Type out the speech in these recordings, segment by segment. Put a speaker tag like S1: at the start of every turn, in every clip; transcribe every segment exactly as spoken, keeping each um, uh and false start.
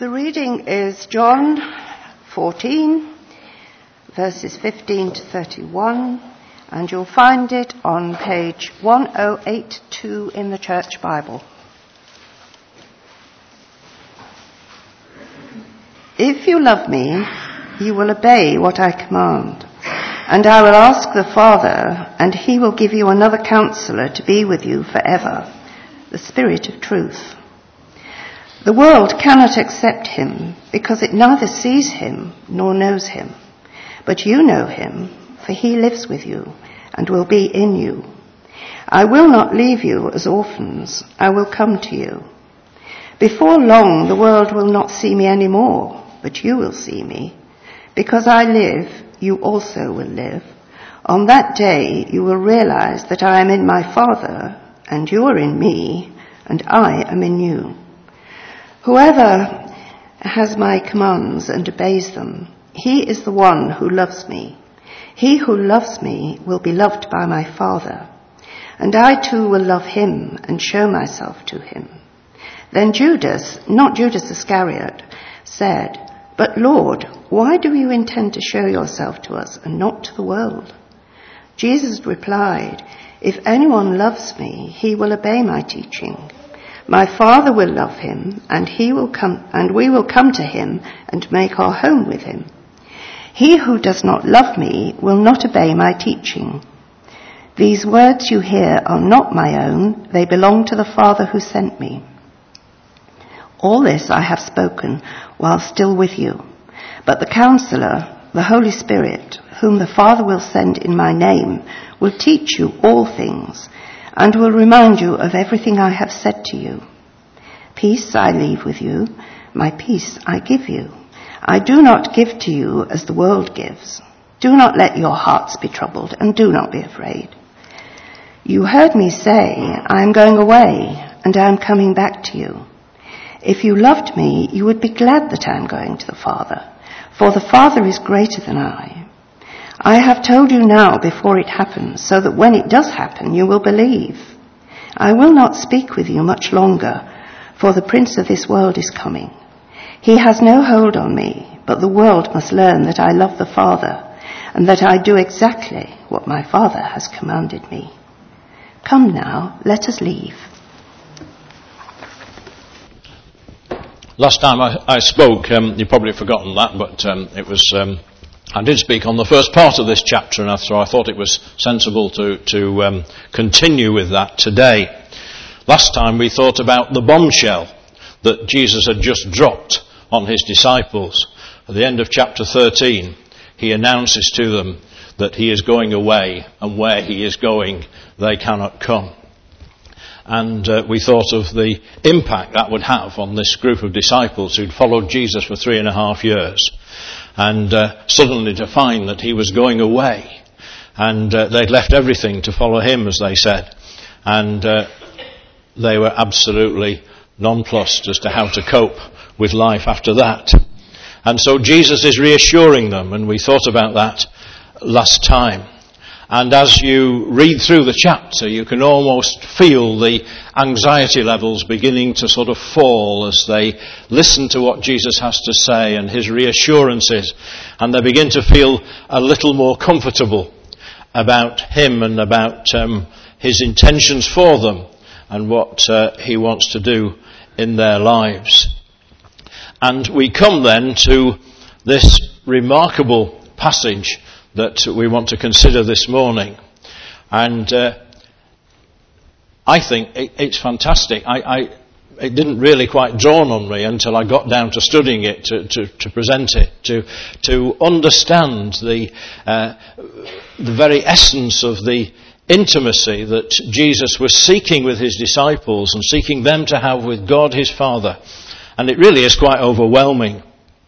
S1: The reading is John fourteen, verses fifteen to thirty-one, and you'll find it on page one oh eight two in the Church Bible. If you love me, you will obey what I command, and I will ask the Father, and he will give you another counselor to be with you forever, the Spirit of truth. The world cannot accept him because it neither sees him nor knows him. But you know him, for he lives with you and will be in you. I will not leave you as orphans. I will come to you. Before long, the world will not see me anymore, but you will see me. Because I live, you also will live. On that day, you will realize that I am in my Father, and you are in me, and I am in you. Whoever has my commands and obeys them, he is the one who loves me. He who loves me will be loved by my Father, and I too will love him and show myself to him. Then Judas, not Judas Iscariot, said, "But Lord, why do you intend to show yourself to us and not to the world?" Jesus replied, "If anyone loves me, he will obey my teaching. My Father will love him, and he will come, and we will come to him and make our home with him. He who does not love me will not obey my teaching. These words you hear are not my own, they belong to the Father who sent me. All this I have spoken while still with you. But the Counselor, the Holy Spirit, whom the Father will send in my name, will teach you all things, and will remind you of everything I have said to you. Peace I leave with you, my peace I give you. I do not give to you as the world gives. Do not let your hearts be troubled, and do not be afraid. You heard me say, I am going away, and I am coming back to you. If you loved me, you would be glad that I am going to the Father, for the Father is greater than I. I have told you now before it happens, so that when it does happen, you will believe. I will not speak with you much longer, for the prince of this world is coming. He has no hold on me, but the world must learn that I love the Father, and that I do exactly what my Father has commanded me. Come now, let us leave."
S2: Last time I, I spoke, um, you've probably forgotten that, but um, it was... Um, I did speak on the first part of this chapter, and so I thought it was sensible to, to um, continue with that today. Last time we thought about the bombshell that Jesus had just dropped on his disciples. At the end of chapter thirteen, he announces to them that he is going away, and where he is going, they cannot come. And uh, we thought of the impact that would have on this group of disciples who'd followed Jesus for three and a half years. And uh, suddenly to find that he was going away, and uh, they'd left everything to follow him, as they said, and uh, they were absolutely nonplussed as to how to cope with life after that. And so Jesus is reassuring them, and we thought about that last time. And as you read through the chapter, you can almost feel the anxiety levels beginning to sort of fall as they listen to what Jesus has to say and his reassurances. And they begin to feel a little more comfortable about him and about um, his intentions for them and what uh, he wants to do in their lives. And we come then to this remarkable passage that we want to consider this morning. And uh, I think it, it's fantastic. I, I, it didn't really quite dawn on me until I got down to studying it, to, to, to present it, to, to understand the, uh, the very essence of the intimacy that Jesus was seeking with his disciples and seeking them to have with God his Father. And it really is quite overwhelming.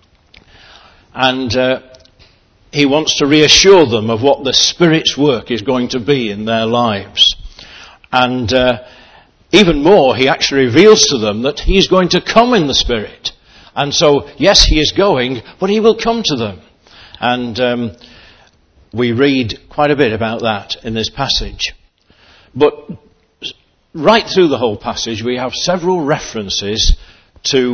S2: And uh, he wants to reassure them of what the Spirit's work is going to be in their lives. And uh, even more, he actually reveals to them that he's going to come in the Spirit. And so, yes, he is going, but he will come to them. And um, we read quite a bit about that in this passage. But right through the whole passage, we have several references to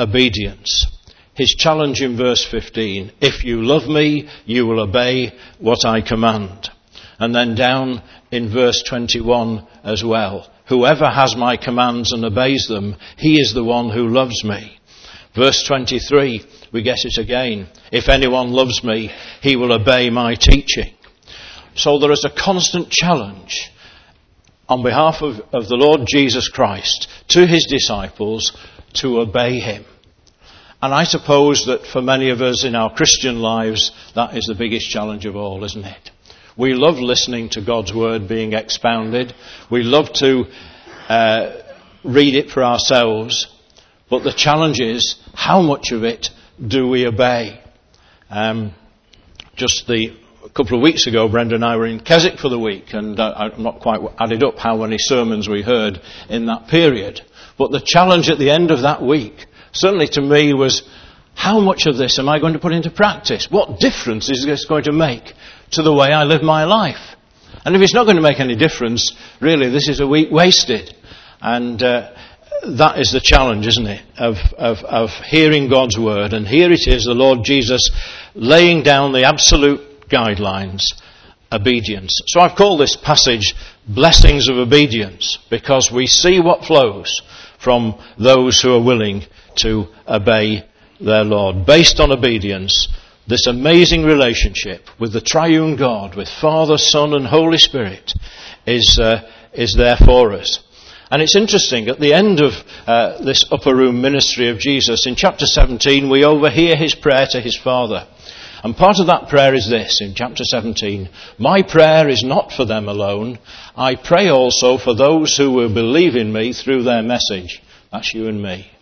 S2: obedience. His challenge in verse fifteen, if you love me, you will obey what I command. And then down in verse twenty-one as well, whoever has my commands and obeys them, he is the one who loves me. Verse twenty-three, we get it again. If anyone loves me, he will obey my teaching. So there is a constant challenge on behalf of, of the Lord Jesus Christ to his disciples to obey him. And I suppose that for many of us in our Christian lives, that is the biggest challenge of all, isn't it? We love listening to God's word being expounded. We love to uh, read it for ourselves. But the challenge is, how much of it do we obey? Um, just the, a couple of weeks ago, Brenda and I were in Keswick for the week, and uh, I'm not quite added up how many sermons we heard in that period. But the challenge at the end of that week, certainly to me, was how much of this am I going to put into practice? What difference is this going to make to the way I live my life? And if it's not going to make any difference, really, this is a week wasted. And uh, that is the challenge, isn't it, of, of, of hearing God's word. And here it is, the Lord Jesus laying down the absolute guidelines, obedience. So I've called this passage Blessings of Obedience, because we see what flows from those who are willing to obey their Lord. Based on obedience, this amazing relationship with the triune God, with Father, Son and Holy Spirit, is, uh, is there for us. And it's interesting, at the end of uh, this upper room ministry of Jesus, in chapter seventeen, we overhear his prayer to his Father. And part of that prayer is this, in chapter seventeen, my prayer is not for them alone. I pray also for those who will believe in me through their message. That's you and me.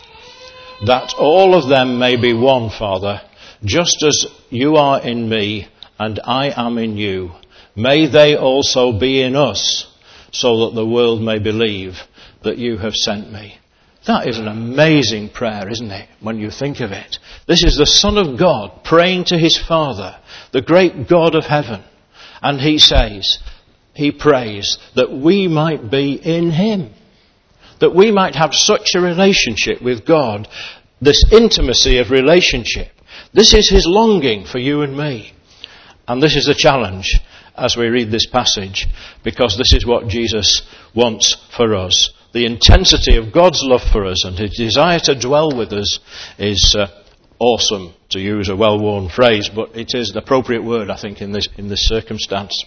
S2: That all of them may be one, Father, just as you are in me and I am in you. May they also be in us, so that the world may believe that you have sent me. That is an amazing prayer, isn't it, when you think of it? This is the Son of God praying to his Father, the great God of heaven. And he says, he prays that we might be in him. That we might have such a relationship with God, this intimacy of relationship. This is his longing for you and me. And this is a challenge as we read this passage, because this is what Jesus wants for us. The intensity of God's love for us and his desire to dwell with us is uh, awesome, to use a well-worn phrase, but it is the appropriate word, I think, in this in this circumstance.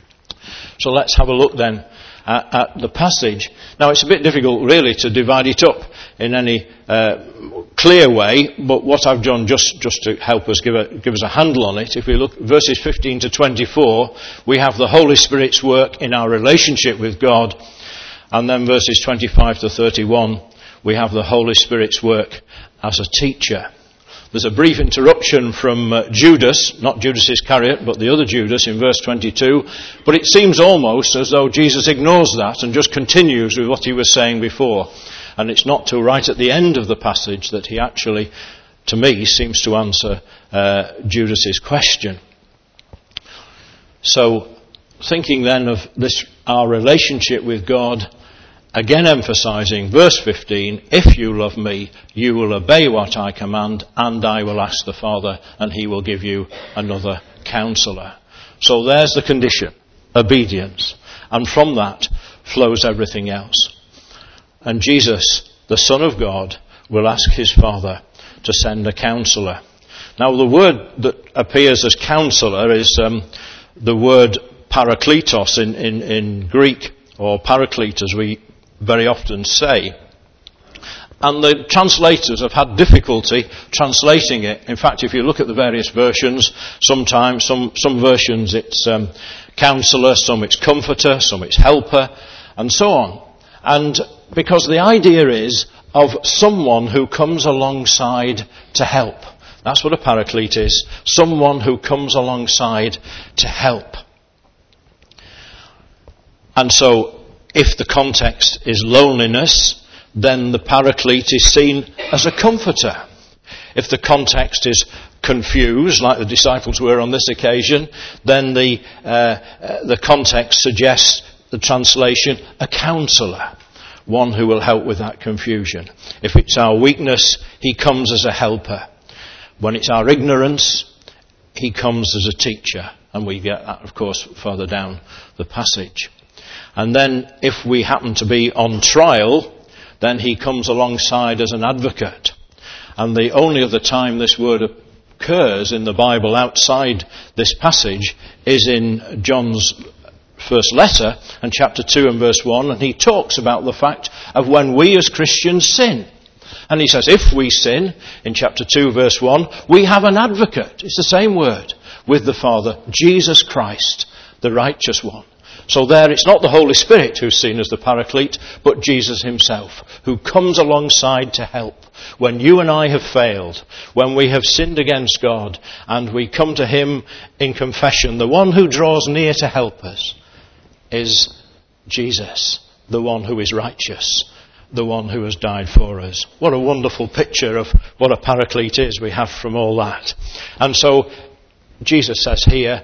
S2: So let's have a look then at, at the passage. Now, it's a bit difficult, really, to divide it up in any uh, clear way, but what I've done, just, just to help us give, a, give us a handle on it, if we look verses fifteen to twenty-four, we have the Holy Spirit's work in our relationship with God. And then verses twenty-five to thirty-one, we have the Holy Spirit's work as a teacher. There's a brief interruption from uh, Judas, not Judas Iscariot, but the other Judas in verse twenty-two. But it seems almost as though Jesus ignores that and just continues with what he was saying before. And it's not till right at the end of the passage that he actually, to me, seems to answer uh, Judas's question. So, thinking then of this, our relationship with God, again emphasizing verse fifteen, if you love me, you will obey what I command, and I will ask the Father, and he will give you another counselor. So there's the condition, obedience. And from that flows everything else. And Jesus, the Son of God, will ask his Father to send a counselor. Now the word that appears as counselor is um, the word parakletos in, in, in Greek, or paraclete as we very often say. And the translators have had difficulty translating it. In fact, if you look at the various versions, sometimes, some, some versions it's um, counselor, some it's comforter, some it's helper, and so on. And because the idea is of someone who comes alongside to help. That's what a paraclete is. Someone who comes alongside to help. And so, if the context is loneliness, then the paraclete is seen as a comforter. If the context is confused, like the disciples were on this occasion, then the, uh, uh, the context suggests the translation, a counselor. one who will help with that confusion. If it's our weakness, he comes as a helper. When it's our ignorance, he comes as a teacher. And we get that, of course, further down the passage. And then if we happen to be on trial, then he comes alongside as an advocate. And the only other time this word occurs in the Bible outside this passage is in John's first letter, and chapter two and verse one, and he talks about the fact of when we as Christians sin. And he says, if we sin, in chapter two verse one, we have an advocate, it's the same word, with the Father, Jesus Christ, the righteous one. So there it's not the Holy Spirit who's seen as the Paraclete, but Jesus himself, who comes alongside to help. When you and I have failed, when we have sinned against God, and we come to him in confession, the one who draws near to help us is Jesus, the one who is righteous, the one who has died for us. What a wonderful picture of what a Paraclete is we have from all that. And so Jesus says here,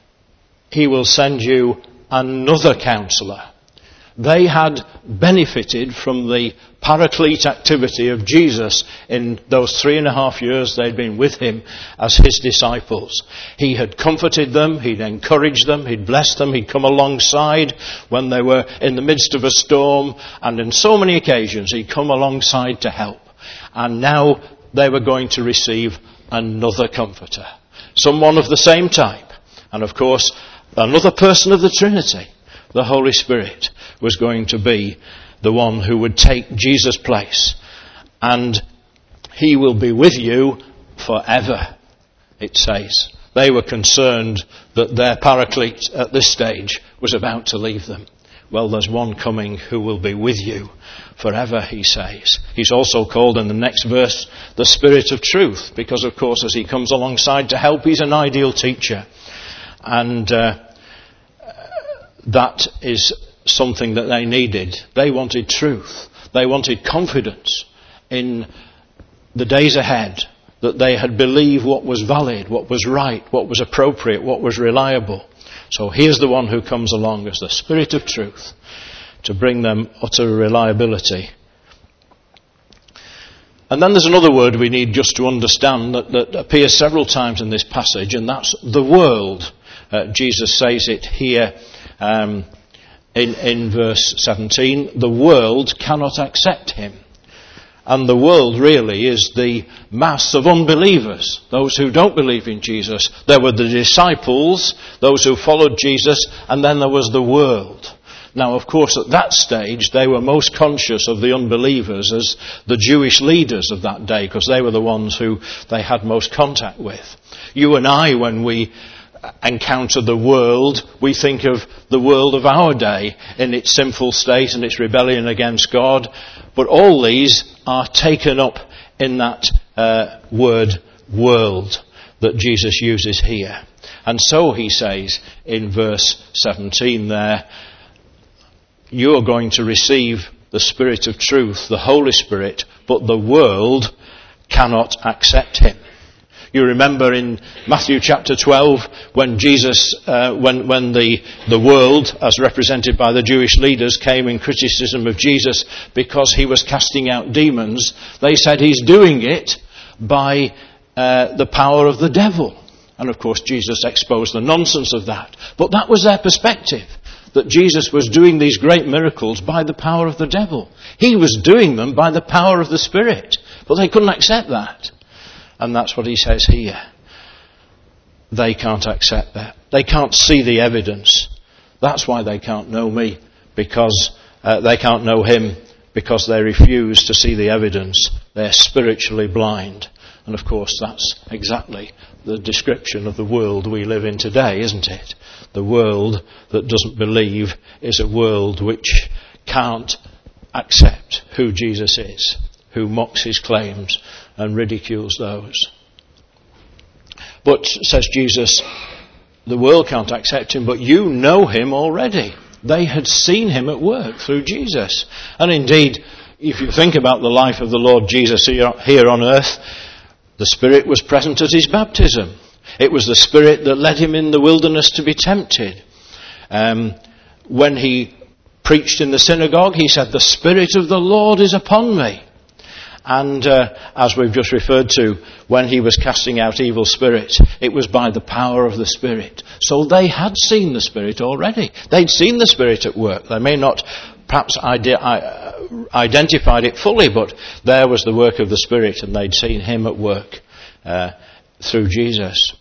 S2: he will send you another counsellor. They had benefited from the Paraclete activity of Jesus in those three and a half years they'd been with him as his disciples. He had comforted them, he'd encouraged them, he'd blessed them, he'd come alongside when they were in the midst of a storm, and in so many occasions he'd come alongside to help. And now they were going to receive another comforter, someone of the same type. And of course, another person of the Trinity, the Holy Spirit, was going to be the one who would take Jesus' place. And he will be with you forever, it says. They were concerned that their Paraclete at this stage was about to leave them. Well, there's one coming who will be with you forever, he says. He's also called in the next verse the Spirit of Truth, because of course as he comes alongside to help, he's an ideal teacher. And uh, that is something that they needed. They wanted truth. They wanted confidence in the days ahead, that they had believed what was valid, what was right, what was appropriate, what was reliable. So here's the one who comes along as the Spirit of Truth to bring them utter reliability. And then there's another word we need just to understand that, that appears several times in this passage, and that's the world. Uh, Jesus says it here um, in, in verse seventeen. The world cannot accept him. And the world really is the mass of unbelievers, those who don't believe in Jesus. There were the disciples, those who followed Jesus, and then there was the world. Now, of course, at that stage, they were most conscious of the unbelievers as the Jewish leaders of that day, because they were the ones who they had most contact with. You and I, when we encounter the world, we think of the world of our day in its sinful state and its rebellion against God. But all these are taken up in that uh, word world that Jesus uses here. And so he says in verse seventeen there, you are going to receive the Spirit of truth, the Holy Spirit, but the world cannot accept him. You remember in Matthew chapter twelve when Jesus, uh, when when the the world, as represented by the Jewish leaders, came in criticism of Jesus because he was casting out demons, they said he's doing it by uh, the power of the devil. And of course Jesus exposed the nonsense of that. But that was their perspective, that Jesus was doing these great miracles by the power of the devil. He was doing them by the power of the Spirit. But they couldn't accept that. And that's what he says here. They can't accept that. They can't see the evidence. That's why they can't know me, because uh, they can't know him, because they refuse to see the evidence. They're spiritually blind. And of course that's exactly the description of the world we live in today, isn't it? The world that doesn't believe is a world which can't accept who Jesus is, who mocks his claims and ridicules those. But, says Jesus, the world can't accept him, but you know him already. They had seen him at work through Jesus. And indeed, if you think about the life of the Lord Jesus here on earth, the Spirit was present at his baptism. It was the Spirit that led him in the wilderness to be tempted. Um, when he preached in the synagogue, he said, "The Spirit of the Lord is upon me." And uh, as we've just referred to, when he was casting out evil spirits, it was by the power of the Spirit. So they had seen the Spirit already. They'd seen the Spirit at work. They may not perhaps ide- identified it fully, but there was the work of the Spirit, and they'd seen him at work uh, through Jesus.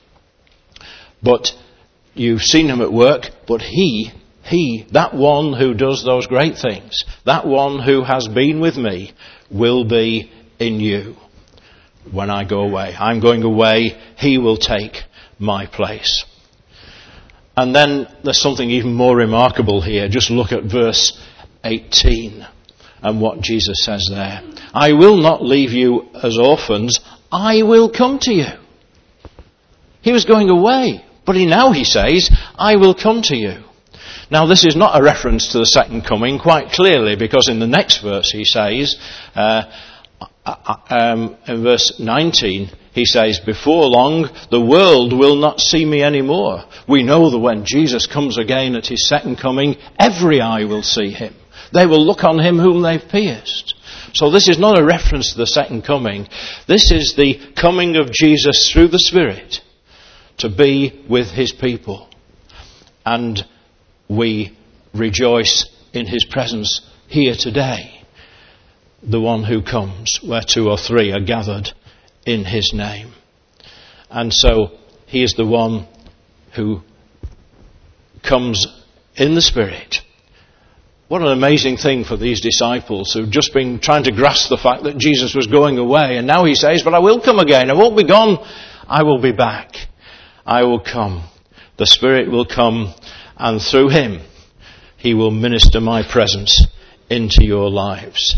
S2: But you've seen him at work, but he, he, that one who does those great things, that one who has been with me, will be in you when I go away. I'm going away, he will take my place. And then there's something even more remarkable here. Just look at verse eighteen and what Jesus says there. "I will not leave you as orphans, I will come to you." He was going away, but he, now he says, "I will come to you." Now this is not a reference to the second coming, quite clearly, because in the next verse he says, uh, um, in verse nineteen, he says, "Before long the world will not see me anymore." We know that when Jesus comes again at his second coming, every eye will see him. They will look on him whom they've pierced. So this is not a reference to the second coming. This is the coming of Jesus through the Spirit to be with his people. And we rejoice in his presence here today. The one who comes where two or three are gathered in his name. And so he is the one who comes in the Spirit. What an amazing thing for these disciples who've just been trying to grasp the fact that Jesus was going away. And now he says, "But I will come again. I won't be gone. I will be back. I will come. The Spirit will come, and through him, he will minister my presence into your lives.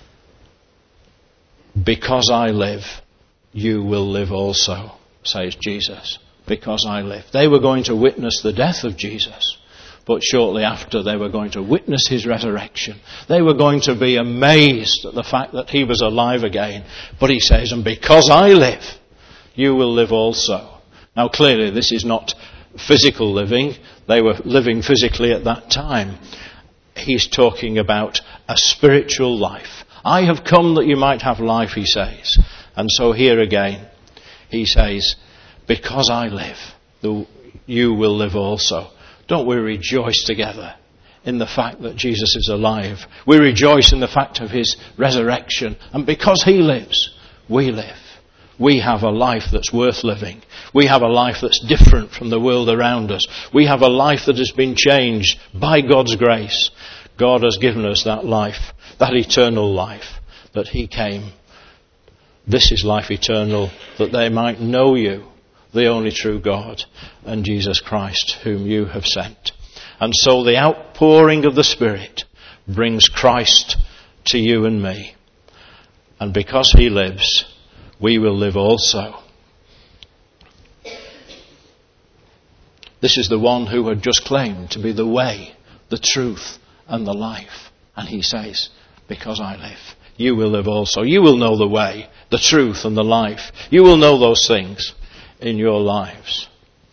S2: Because I live, you will live also, says Jesus. Because I live. They were going to witness the death of Jesus, but shortly after they were going to witness his resurrection. They were going to be amazed at the fact that he was alive again. But he says, "And because I live, you will live also." Now clearly this is not physical living. They were living physically at that time. He's talking about a spiritual life. "I have come that you might have life," he says. And so here again, he says, "Because I live, you will live also." Don't we rejoice together in the fact that Jesus is alive? We rejoice in the fact of his resurrection. And because he lives, we live. We have a life that's worth living. We have a life that's different from the world around us. We have a life that has been changed by God's grace. God has given us that life, that eternal life that he came. This is life eternal, that they might know you, the only true God, and Jesus Christ, whom you have sent. And so the outpouring of the Spirit brings Christ to you and me. And because he lives, we will live also. This is the one who had just claimed to be the way, the truth, and the life. And he says, "Because I live, you will live also." You will know the way, the truth, and the life. You will know those things in your lives.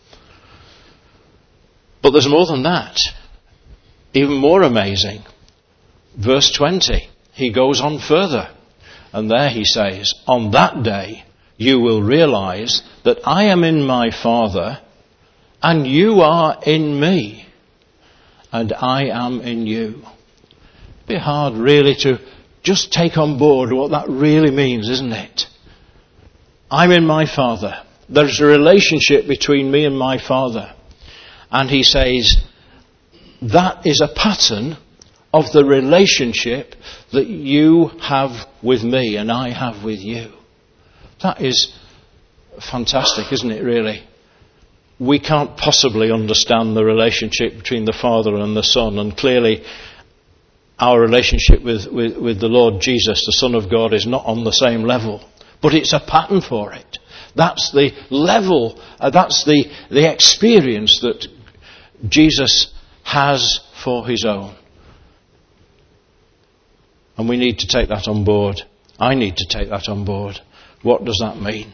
S2: But there's more than that. Even more amazing. Verse twenty, he goes on further. And there he says, "On that day you will realize that I am in my Father, and you are in me, and I am in you." It'd be hard really to just take on board what that really means, isn't it? I'm in my Father. There's a relationship between me and my Father. And he says, that is a pattern of the relationship that you have with me and I have with you. That is fantastic, isn't it, really? We can't possibly understand the relationship between the Father and the Son, and clearly our relationship with, with, with the Lord Jesus, the Son of God, is not on the same level. But it's a pattern for it. That's the level, uh, that's the, the experience that Jesus has for his own. And we need to take that on board. I need to take that on board. What does that mean?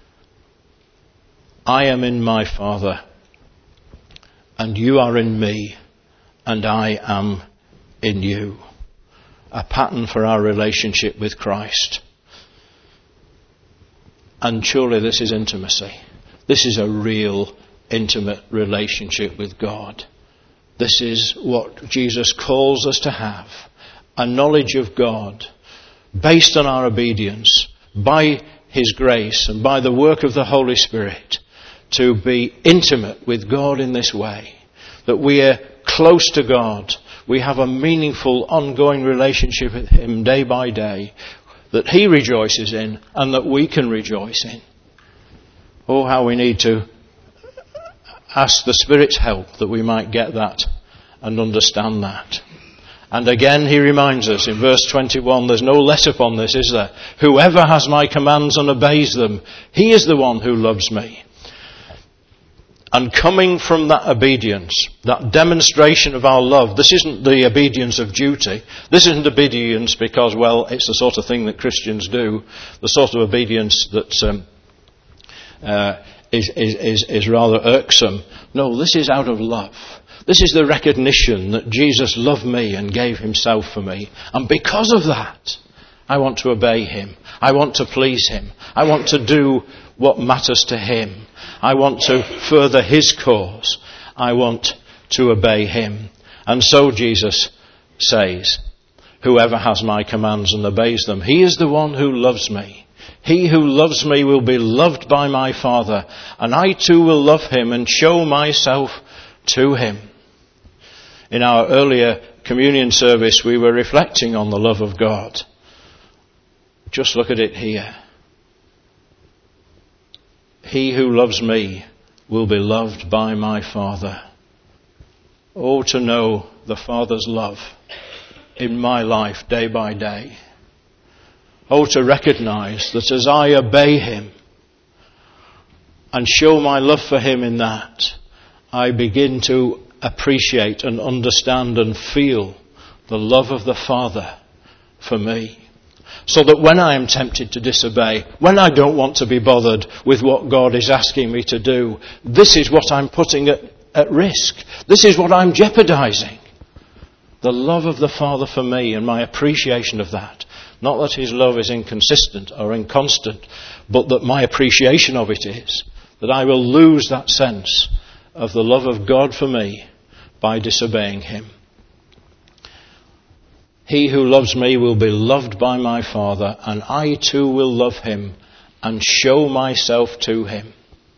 S2: I am in my Father, and you are in me, and I am in you. A pattern for our relationship with Christ. And surely this is intimacy. This is a real intimate relationship with God. This is what Jesus calls us to have. A knowledge of God based on our obedience by His grace and by the work of the Holy Spirit, to be intimate with God in this way. That we are close to God. We have a meaningful ongoing relationship with Him day by day, that He rejoices in and that we can rejoice in. Oh, how we need to ask the Spirit's help that we might get that and understand that. And again he reminds us in verse twenty-one, there's no let upon this, is there? Whoever has my commands and obeys them, he is the one who loves me. And coming from that obedience, that demonstration of our love, this isn't the obedience of duty. This isn't obedience because, well, it's the sort of thing that Christians do. The sort of obedience that um, uh, is, is, is, is rather irksome. No, this is out of love. This is the recognition that Jesus loved me and gave Himself for me. And because of that, I want to obey Him. I want to please Him. I want to do what matters to Him. I want to further His cause. I want to obey Him. And so Jesus says, whoever has my commands and obeys them, he is the one who loves me. He who loves me will be loved by my Father, and I too will love him and show myself to him. In our earlier communion service, we were reflecting on the love of God. Just look at it here. He who loves me will be loved by my Father. Oh, to know the Father's love in my life day by day. Oh, to recognize that as I obey Him and show my love for Him in that, I begin to appreciate and understand and feel the love of the Father for me. So that when I am tempted to disobey, when I don't want to be bothered with what God is asking me to do, this is what I'm putting at, at risk. This is what I'm jeopardizing. The love of the Father for me and my appreciation of that. Not that His love is inconsistent or inconstant, but that my appreciation of it is that I will lose that sense of the love of God for me by disobeying Him. He who loves me will be loved by my Father, and I too will love him and show myself to him.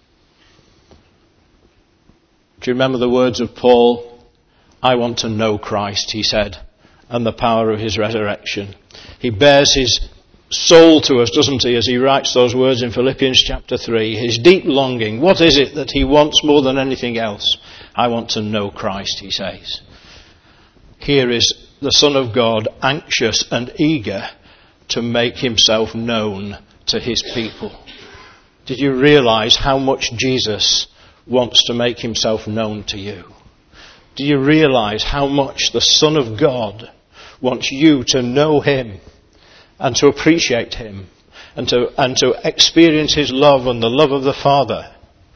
S2: Do you remember the words of Paul? I want to know Christ, he said, and the power of his resurrection. He bears his soul to us, doesn't he, as he writes those words in Philippians chapter three. His deep longing. What is it that he wants more than anything else? I want to know Christ, he says. Here is the Son of God, anxious and eager to make himself known to his people. Did you realize how much Jesus wants to make himself known to you? Do you realize how much the Son of God wants you to know him and to appreciate him and to, and to experience his love and the love of the Father?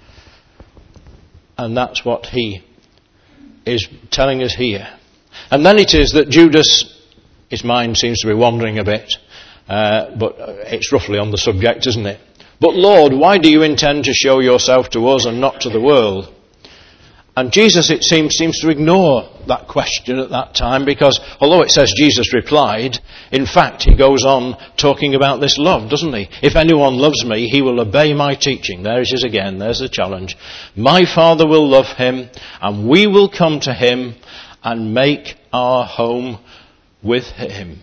S2: And that's what he is telling us here. And then it is that Judas, his mind seems to be wandering a bit, uh, but it's roughly on the subject, isn't it? But Lord, why do you intend to show yourself to us and not to the world? And Jesus, it seems, seems to ignore that question at that time, because although it says Jesus replied, in fact he goes on talking about this love, doesn't he? If anyone loves me, he will obey my teaching. There it is again, there's the challenge. My Father will love him, and we will come to him and make our home with him.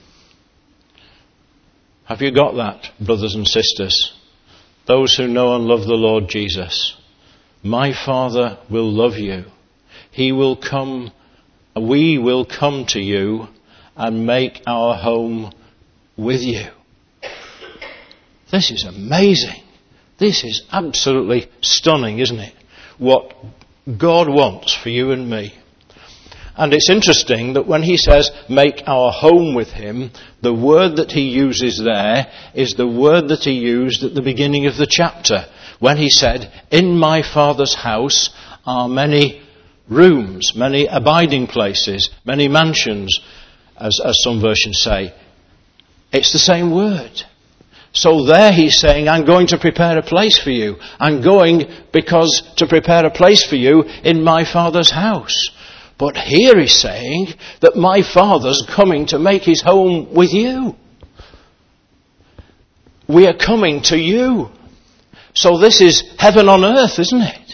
S2: Have you got that, brothers and sisters? Those who know and love the Lord Jesus. My Father will love you. He will come, we will come to you and make our home with you. This is amazing. This is absolutely stunning, isn't it? What God wants for you and me. And it's interesting that when he says, make our home with him, the word that he uses there is the word that he used at the beginning of the chapter, when he said, in my Father's house are many rooms, many abiding places, many mansions. as, as some versions say. It's the same word. So there he's saying, I'm going to prepare a place for you. I'm going because to prepare a place for you in my Father's house. But here he's saying that my Father's coming to make his home with you. We are coming to you. So this is heaven on earth, isn't it?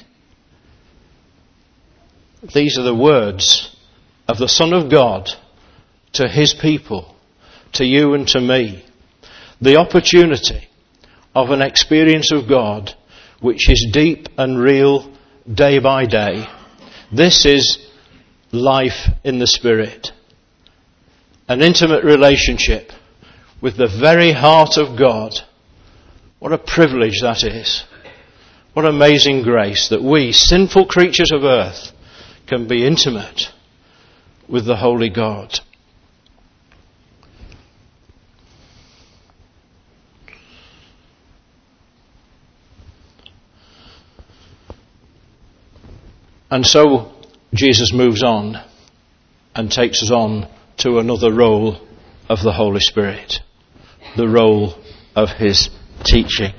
S2: These are the words of the Son of God to his people, to you and to me. The opportunity of an experience of God which is deep and real day by day. This is life in the Spirit. An intimate relationship with the very heart of God. What a privilege that is. What amazing grace that we, sinful creatures of earth, can be intimate with the Holy God. And so Jesus moves on and takes us on to another role of the Holy Spirit, the role of his teaching.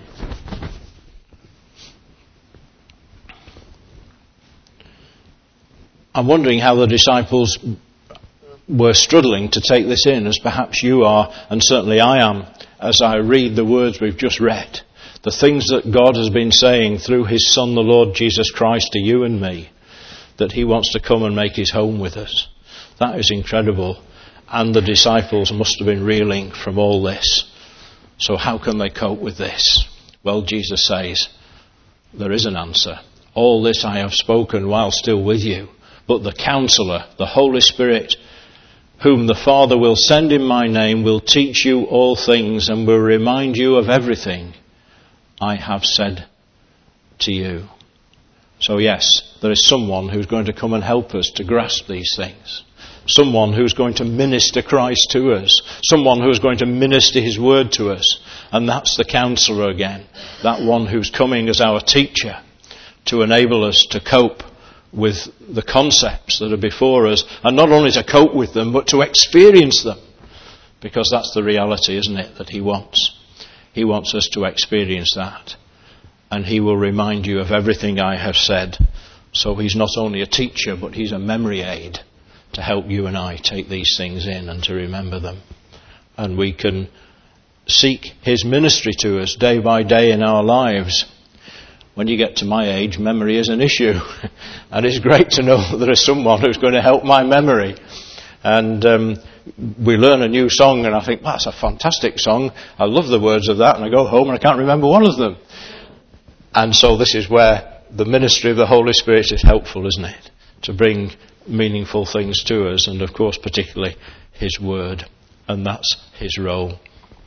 S2: I'm wondering how the disciples were struggling to take this in, as perhaps you are, and certainly I am, as I read the words we've just read. The things that God has been saying through his Son, the Lord Jesus Christ, to you and me, that he wants to come and make his home with us. That is incredible. And the disciples must have been reeling from all this. So how can they cope with this? Well, Jesus says, there is an answer. All this I have spoken while still with you. But the Counselor, the Holy Spirit, whom the Father will send in my name, will teach you all things and will remind you of everything I have said to you. So yes, there is someone who's going to come and help us to grasp these things. Someone who's going to minister Christ to us. Someone who's going to minister his word to us. And that's the Counselor again. That one who's coming as our teacher to enable us to cope with the concepts that are before us. And not only to cope with them, but to experience them. Because that's the reality, isn't it, that he wants. He wants us to experience that. And he will remind you of everything I have said. So he's not only a teacher, but he's a memory aid to help you and I take these things in and to remember them. And we can seek his ministry to us day by day in our lives. When you get to my age, memory is an issue. And it's great to know that there is someone who's going to help my memory. And um, we learn a new song and I think, that's a fantastic song. I love the words of that. And I go home and I can't remember one of them. And so this is where the ministry of the Holy Spirit is helpful, isn't it? To bring meaningful things to us, and of course particularly his word. And that's his role.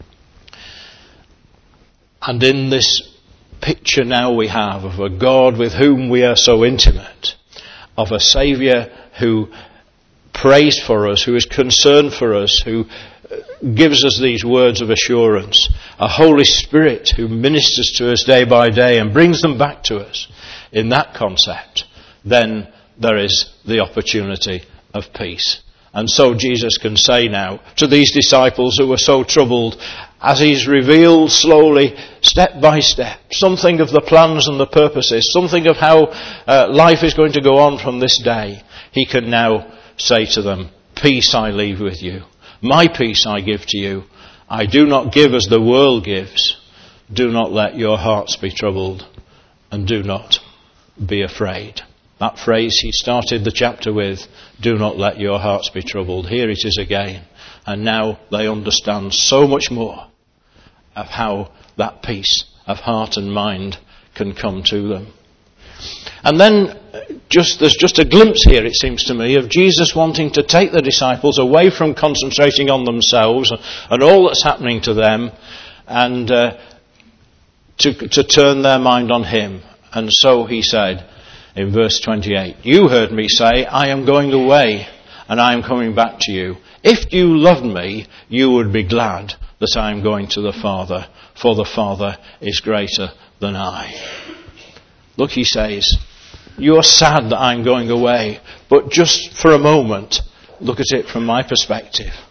S2: And in this picture now we have of a God with whom we are so intimate, of a Saviour who prays for us, who is concerned for us, who gives us these words of assurance, a Holy Spirit who ministers to us day by day and brings them back to us. In that concept, then there is the opportunity of peace. And so Jesus can say now to these disciples who were so troubled, as he's revealed slowly, step by step, something of the plans and the purposes, something of how uh, life is going to go on from this day, he can now say to them, peace I leave with you. My peace I give to you. I do not give as the world gives. Do not let your hearts be troubled, and do not be afraid. That phrase he started the chapter with, do not let your hearts be troubled. Here it is again. And now they understand so much more of how that peace of heart and mind can come to them. And then just there's just a glimpse here, it seems to me, of Jesus wanting to take the disciples away from concentrating on themselves and all that's happening to them, and uh, to, to turn their mind on him. And so he said in verse twenty-eight, you heard me say, I am going away and I am coming back to you. If you loved me, you would be glad that I am going to the Father, for the Father is greater than I. Look, he says, you're sad that I'm going away, but just for a moment, look at it from my perspective.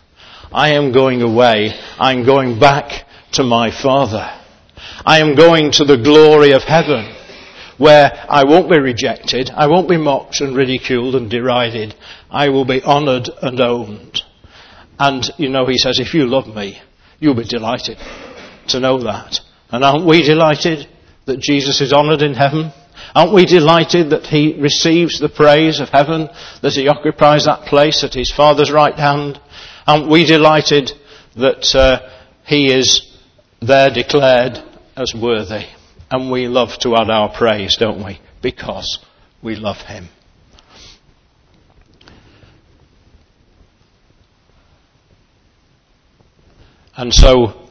S2: I am going away. I'm going back to my Father. I am going to the glory of heaven, where I won't be rejected, I won't be mocked and ridiculed and derided. I will be honoured and owned. And, you know, he says, if you love me, you'll be delighted to know that. And aren't we delighted that Jesus is honoured in heaven? Aren't we delighted that he receives the praise of heaven, that he occupies that place at his Father's right hand? Aren't we delighted that uh, he is there declared as worthy? And we love to add our praise, don't we? Because we love him. And so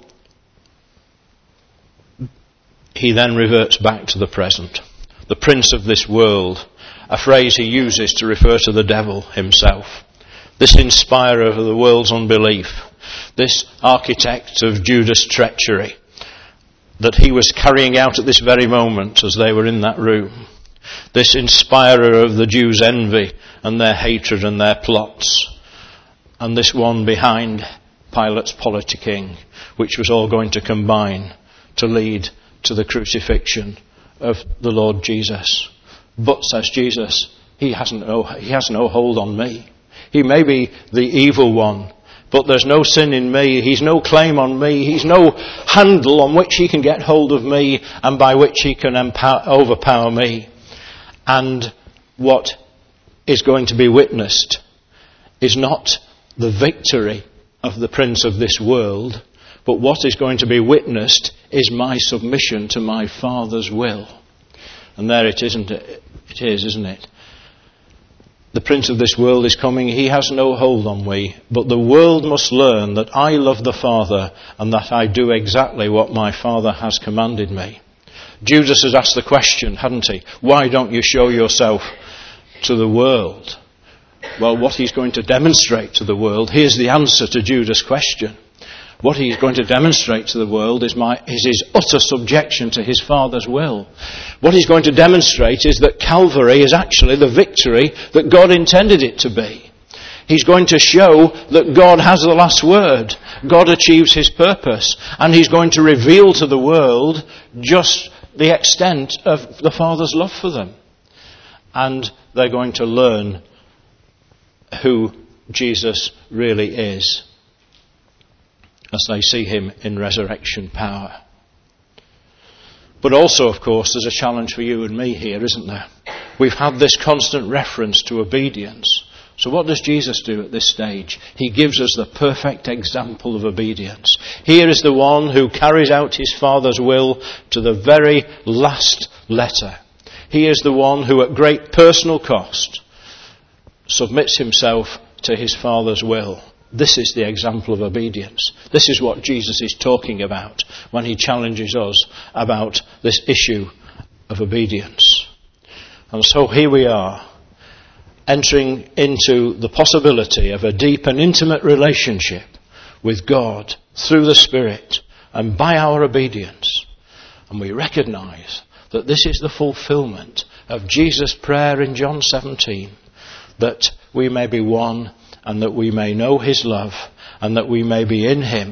S2: he then reverts back to the present. The prince of this world, a phrase he uses to refer to the devil himself. This inspirer of the world's unbelief, this architect of Judas' treachery that he was carrying out at this very moment as they were in that room. This inspirer of the Jews' envy and their hatred and their plots. And this one behind Pilate's politicking, which was all going to combine to lead to the crucifixion of the Lord Jesus. But, says Jesus, he hasn't no, he has no hold on me. He may be the evil one, but there's no sin in me. He's no claim on me. He's no handle on which he can get hold of me and by which he can empower, overpower me. And what is going to be witnessed is not the victory of the prince of this world, but what is going to be witnessed is my submission to my Father's will. And there it isn't it? It is, isn't it? The prince of this world is coming. He has no hold on me, but the world must learn that I love the Father and that I do exactly what my Father has commanded me. Judas has asked the question, hadn't he? Why don't you show yourself to the world? Well, what he's going to demonstrate to the world, here's the answer to Judas' question. What he's going to demonstrate to the world is, my, is his utter subjection to his Father's will. What he's going to demonstrate is that Calvary is actually the victory that God intended it to be. He's going to show that God has the last word. God achieves his purpose. And he's going to reveal to the world just the extent of the Father's love for them. And they're going to learn who Jesus really is as they see him in resurrection power. But also, of course, there's a challenge for you and me here, isn't there? We've had this constant reference to obedience. So what does Jesus do at this stage? He gives us the perfect example of obedience. Here is the one who carries out his Father's will to the very last letter. He is the one who, at great personal cost, submits himself to his Father's will. This is the example of obedience. This is what Jesus is talking about when he challenges us about this issue of obedience. And so here we are, entering into the possibility of a deep and intimate relationship with God through the Spirit and by our obedience. And we recognise that this is the fulfilment of Jesus' prayer in John seventeen, that we may be one and that we may know his love and that we may be in him,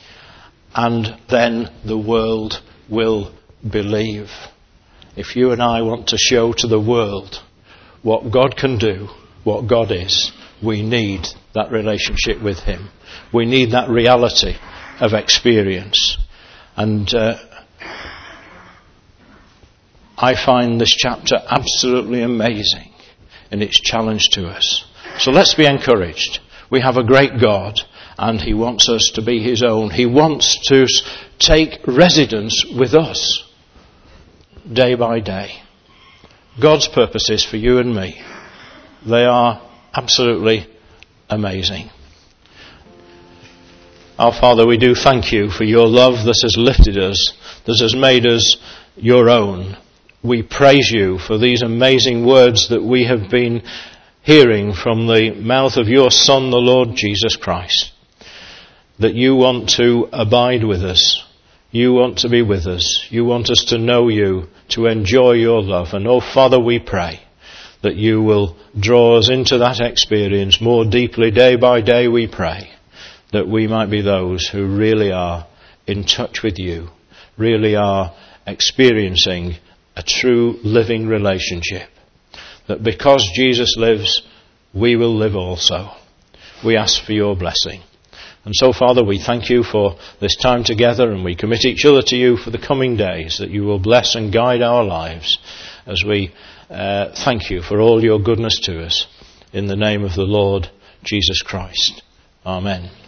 S2: and then the world will believe. If you and I want to show to the world what God can do, what God is, we need that relationship with him. We need that reality of experience. And uh, I find this chapter absolutely amazing in its challenge to us. So let's be encouraged. We have a great God and he wants us to be his own. He wants to take residence with us day by day. God's purposes for you and me, they are absolutely amazing. Our Father, we do thank you for your love that has lifted us, that has made us your own. We praise you for these amazing words that we have been hearing from the mouth of your Son, the Lord Jesus Christ, that you want to abide with us. You want to be with us. You want us to know you, to enjoy your love. And oh, Father, we pray that you will draw us into that experience more deeply day by day, we pray. that we might be those who really are in touch with you, really are experiencing a true living relationship. That because Jesus lives, we will live also. We ask for your blessing. And so, Father, we thank you for this time together, and we commit each other to you for the coming days, that you will bless and guide our lives as we uh, thank you for all your goodness to us. In the name of the Lord Jesus Christ. Amen.